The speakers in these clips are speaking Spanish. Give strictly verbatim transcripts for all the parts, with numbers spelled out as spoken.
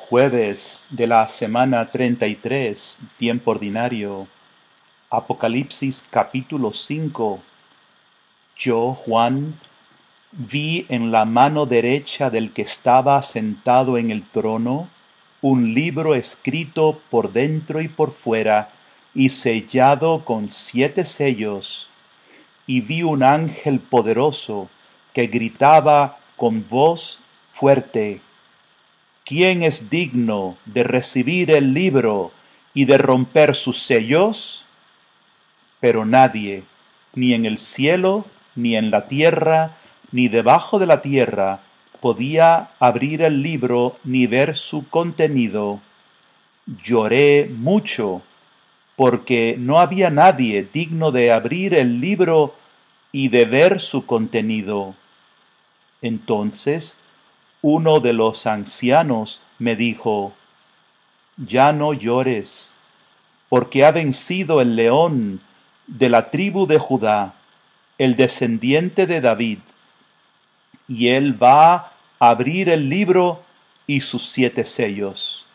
Jueves de la semana treinta y tres, tiempo ordinario. Apocalipsis capítulo cinco. Yo, Juan, vi en la mano derecha del que estaba sentado en el trono un libro escrito por dentro y por fuera y sellado con siete sellos. Y vi un ángel poderoso que gritaba con voz fuerte: ¿Quién es digno de recibir el libro y de romper sus sellos? Pero nadie, ni en el cielo, ni en la tierra, ni debajo de la tierra, podía abrir el libro ni ver su contenido. Lloré mucho, porque no había nadie digno de abrir el libro y de ver su contenido. Entonces uno de los ancianos me dijo: Ya no llores, porque ha vencido el león de la tribu de Judá, el descendiente de David, y él va a abrir el libro y sus siete sellos.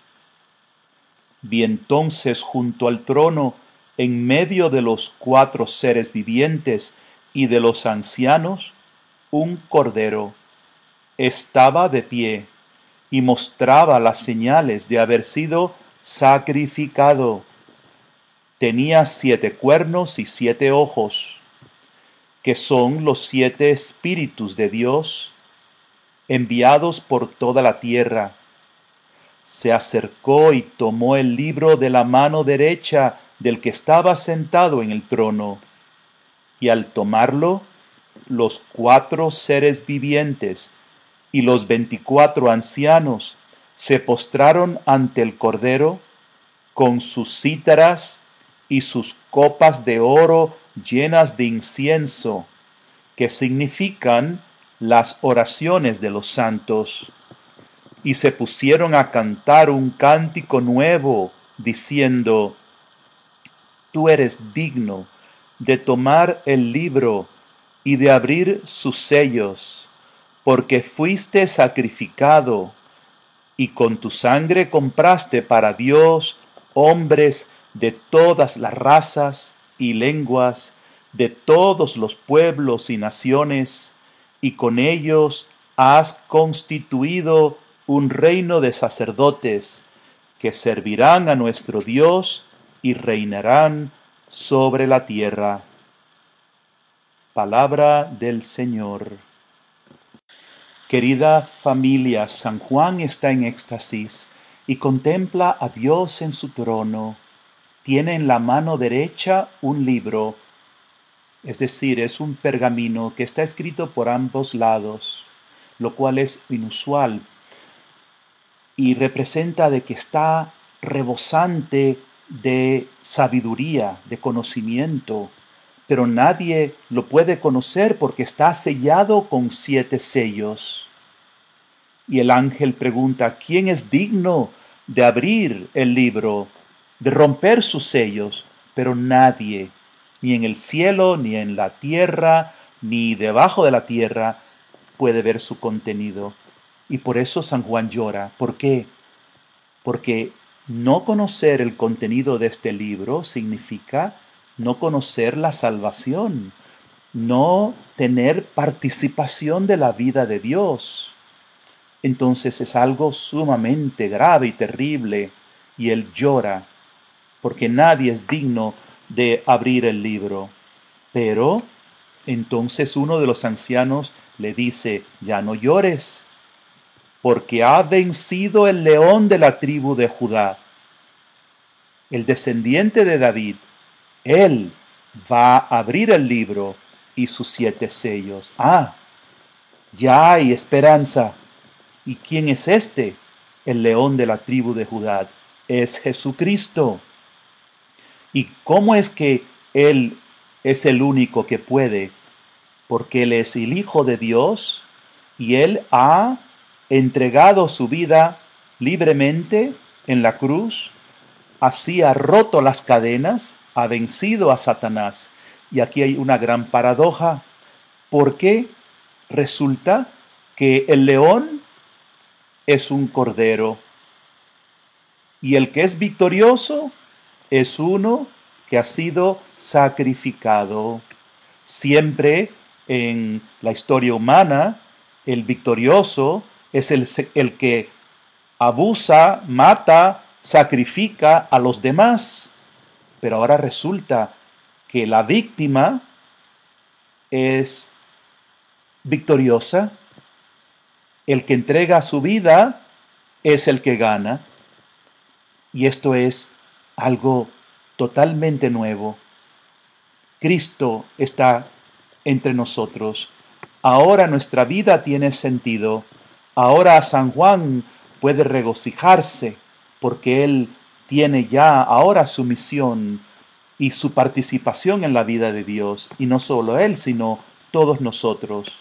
Vi entonces junto al trono, en medio de los cuatro seres vivientes y de los ancianos, un cordero. Estaba de pie y mostraba las señales de haber sido sacrificado. Tenía siete cuernos y siete ojos, que son los siete espíritus de Dios, enviados por toda la tierra. Se acercó y tomó el libro de la mano derecha del que estaba sentado en el trono, y al tomarlo, los cuatro seres vivientes y los veinticuatro ancianos se postraron ante el Cordero con sus cítaras y sus copas de oro llenas de incienso, que significan las oraciones de los santos, y se pusieron a cantar un cántico nuevo, diciendo: Tú eres digno de tomar el libro y de abrir sus sellos, porque fuiste sacrificado, y con tu sangre compraste para Dios hombres de todas las razas y lenguas, de todos los pueblos y naciones, y con ellos has constituido un reino de sacerdotes que servirán a nuestro Dios y reinarán sobre la tierra. Palabra del Señor. Querida familia, San Juan está en éxtasis y contempla a Dios en su trono. Tiene en la mano derecha un libro, es decir, es un pergamino que está escrito por ambos lados, lo cual es inusual y representa de que está rebosante de sabiduría, de conocimiento, pero nadie lo puede conocer porque está sellado con siete sellos. Y el ángel pregunta: ¿Quién es digno de abrir el libro, de romper sus sellos? Pero nadie, ni en el cielo, ni en la tierra, ni debajo de la tierra, puede ver su contenido. Y por eso San Juan llora. ¿Por qué? Porque no conocer el contenido de este libro significa no conocer la salvación, no tener participación de la vida de Dios. Entonces es algo sumamente grave y terrible, y él llora, porque nadie es digno de abrir el libro. Pero entonces uno de los ancianos le dice: ya no llores, porque ha vencido el león de la tribu de Judá, el descendiente de David. Él va a abrir el libro y sus siete sellos. Ah, ya hay esperanza. ¿Y quién es este? El león de la tribu de Judá. Es Jesucristo. ¿Y cómo es que Él es el único que puede? Porque Él es el Hijo de Dios y Él ha entregado su vida libremente en la cruz. Así ha roto las cadenas, ha vencido a Satanás. Y aquí hay una gran paradoja, porque resulta que el león es un cordero Y el que es victorioso es uno que ha sido sacrificado. Siempre en la historia humana, el victorioso es el, el que abusa, mata, sacrifica a los demás. Pero ahora resulta que la víctima es victoriosa. El que entrega su vida es el que gana. Y esto es algo totalmente nuevo. Cristo está entre nosotros. Ahora nuestra vida tiene sentido. Ahora San Juan puede regocijarse porque él tiene ya ahora su misión y su participación en la vida de Dios. Y no solo él, sino todos nosotros.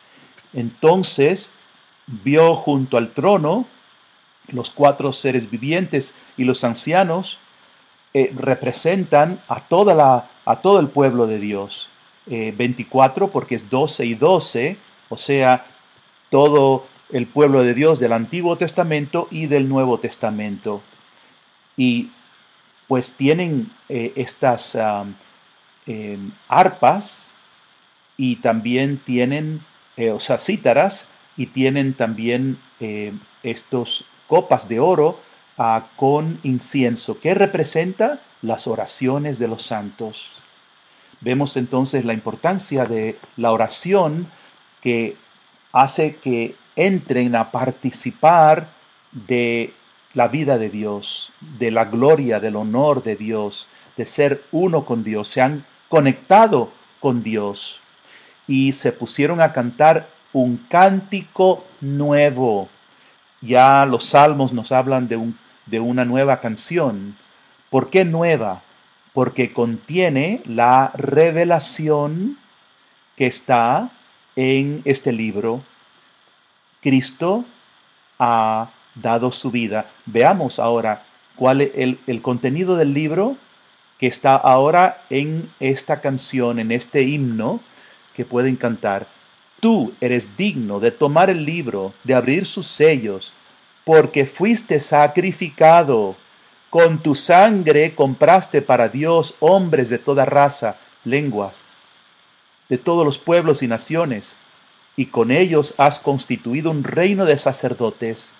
Entonces vio junto al trono los cuatro seres vivientes y los ancianos. Eh, representan a, toda la, a todo el pueblo de Dios. Eh, veinticuatro porque es doce y doce, o sea, todo el pueblo de Dios del Antiguo Testamento y del Nuevo Testamento. Y pues tienen eh, estas um, eh, arpas y también tienen, eh, o sea, cítaras, y tienen también eh, estos copas de oro uh, con incienso, que representa las oraciones de los santos. Vemos entonces la importancia de la oración que hace que entren a participar de la vida de Dios, de la gloria, del honor de Dios, de ser uno con Dios. Se han conectado con Dios y se pusieron a cantar un cántico nuevo. Ya los salmos nos hablan de, un, de una nueva canción. ¿Por qué nueva? Porque contiene la revelación que está en este libro. Cristo ha dado su vida. Veamos ahora cuál es el, el contenido del libro que está ahora en esta canción, en este himno que pueden cantar. Tú eres digno de tomar el libro, de abrir sus sellos, porque fuiste sacrificado. Con tu sangre compraste para Dios hombres de toda raza, lenguas, de todos los pueblos y naciones, y con ellos has constituido un reino de sacerdotes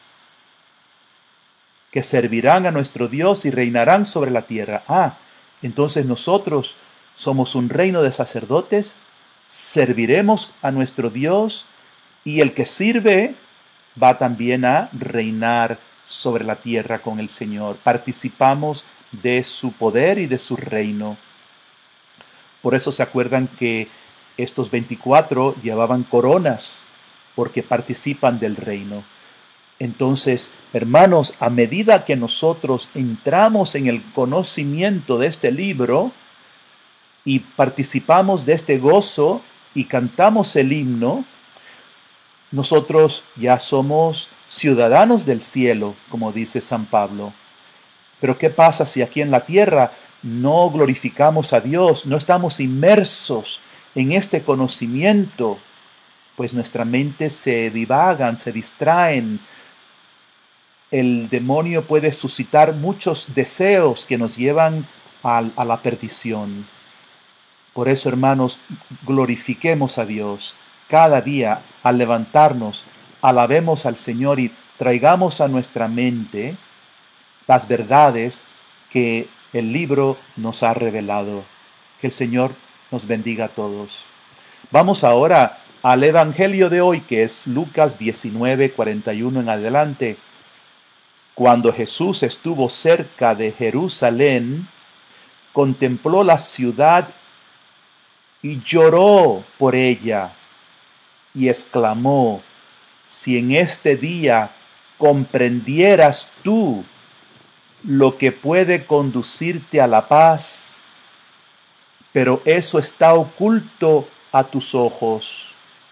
que servirán a nuestro Dios y reinarán sobre la tierra. Ah, entonces nosotros somos un reino de sacerdotes, serviremos a nuestro Dios, y el que sirve va también a reinar sobre la tierra con el Señor. Participamos de su poder y de su reino. Por eso se acuerdan que estos veinticuatro llevaban coronas, porque participan del reino. Entonces, hermanos, a medida que nosotros entramos en el conocimiento de este libro y participamos de este gozo y cantamos el himno, nosotros ya somos ciudadanos del cielo, como dice San Pablo. Pero ¿qué pasa si aquí en la tierra no glorificamos a Dios, no estamos inmersos en este conocimiento? Pues nuestra mente se divagan, se distraen. El demonio puede suscitar muchos deseos que nos llevan a, a la perdición. Por eso, hermanos, glorifiquemos a Dios. Cada día, al levantarnos, alabemos al Señor y traigamos a nuestra mente las verdades que el libro nos ha revelado. Que el Señor nos bendiga a todos. Vamos ahora al Evangelio de hoy, que es Lucas diecinueve, cuarenta y uno en adelante. Cuando Jesús estuvo cerca de Jerusalén, contempló la ciudad y lloró por ella, y exclamó: si en este día comprendieras tú lo que puede conducirte a la paz, pero eso está oculto a tus ojos.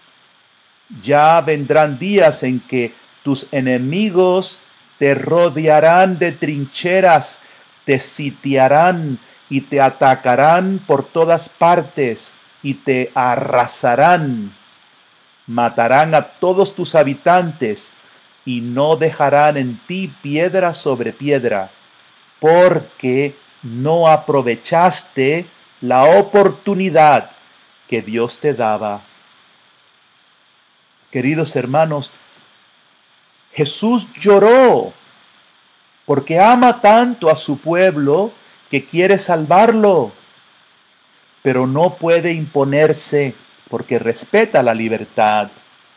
Ya vendrán días en que tus enemigos te rodearán de trincheras, te sitiarán y te atacarán por todas partes y te arrasarán. Matarán a todos tus habitantes y no dejarán en ti piedra sobre piedra, porque no aprovechaste la oportunidad que Dios te daba. Queridos hermanos, Jesús lloró porque ama tanto a su pueblo que quiere salvarlo, pero no puede imponerse porque respeta la libertad.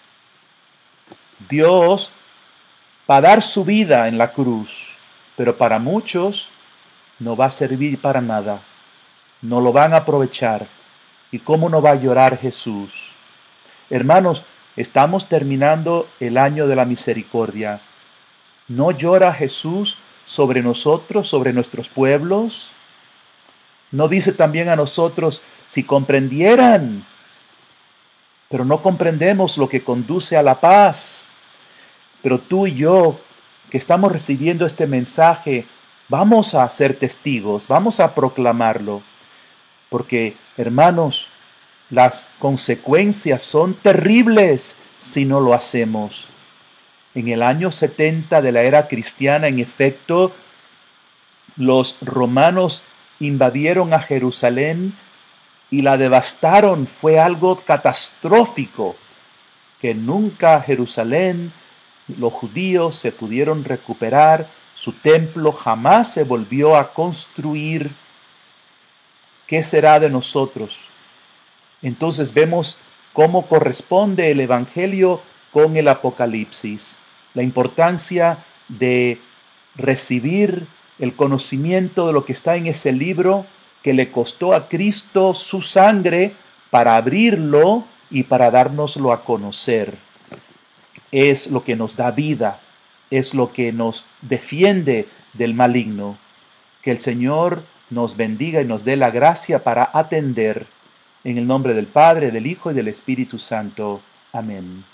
Dios va a dar su vida en la cruz, pero para muchos no va a servir para nada. No lo van a aprovechar. ¿Y cómo no va a llorar Jesús? Hermanos, estamos terminando el año de la misericordia. ¿No llora Jesús sobre nosotros, sobre nuestros pueblos? ¿No dice también a nosotros, si comprendieran, pero no comprendemos lo que conduce a la paz? Pero tú y yo, que estamos recibiendo este mensaje, vamos a ser testigos, vamos a proclamarlo. Porque, hermanos, las consecuencias son terribles si no lo hacemos. En el año setenta de la era cristiana, en efecto, los romanos invadieron a Jerusalén y la devastaron. Fue algo catastrófico, que nunca Jerusalén, los judíos se pudieron recuperar, su templo jamás se volvió a construir. ¿Qué será de nosotros? Entonces vemos cómo corresponde el Evangelio con el Apocalipsis. La importancia de recibir el conocimiento de lo que está en ese libro que le costó a Cristo su sangre para abrirlo y para dárnoslo a conocer. Es lo que nos da vida, es lo que nos defiende del maligno. Que el Señor nos bendiga y nos dé la gracia para atender. En el nombre del Padre, del Hijo y del Espíritu Santo. Amén.